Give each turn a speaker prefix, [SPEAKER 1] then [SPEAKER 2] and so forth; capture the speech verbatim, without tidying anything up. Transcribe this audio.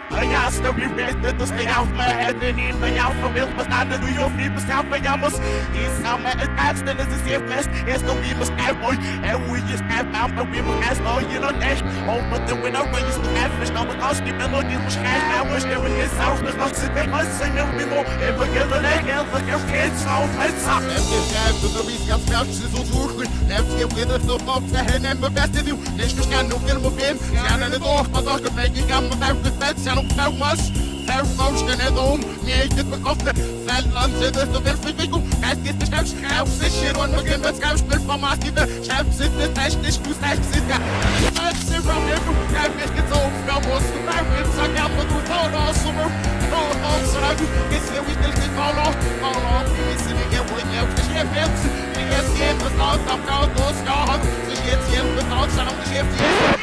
[SPEAKER 1] Ja, står vi bedte, du skal af med handen ind, men jeg får vel forstand, at du jo fri på skaffe, jeg må i samme et kast, det er sig mest, jeg står vi må skab, og jeg ude skab, og vi må kast, og you know that, og på det winner, hvor jeg skal have, hvis når man også giver noget, de må skab, jeg må stå med det savs, hvis nok til det, og så nu vi må, jeg må gælde det, jeg vil jeg skal så fedt sammen. Jeg skal skab, så vi skal spærge, så turken, jeg skal blive så op, så han er med bedste liv, det skal skal nu gælde mig fem, jeg er det dog, og så skal man ikke gammel, der er det bedst, jeg er nogle fag Fair motion at home, yeah, you can off the fell onto the very physical. As get the steps, house this shit on again, but scouts split from my team. Chaps in the dash, this was next in that. That's it from here, I miss it all. Now, what's the matter? So I got the good all summer. Oh, oh, so I do. It's here we still get all off. All off, it's in the get one, yeah, the ship ends. We get the end, but not up now, those stars. The shit's in, but not sound the ship.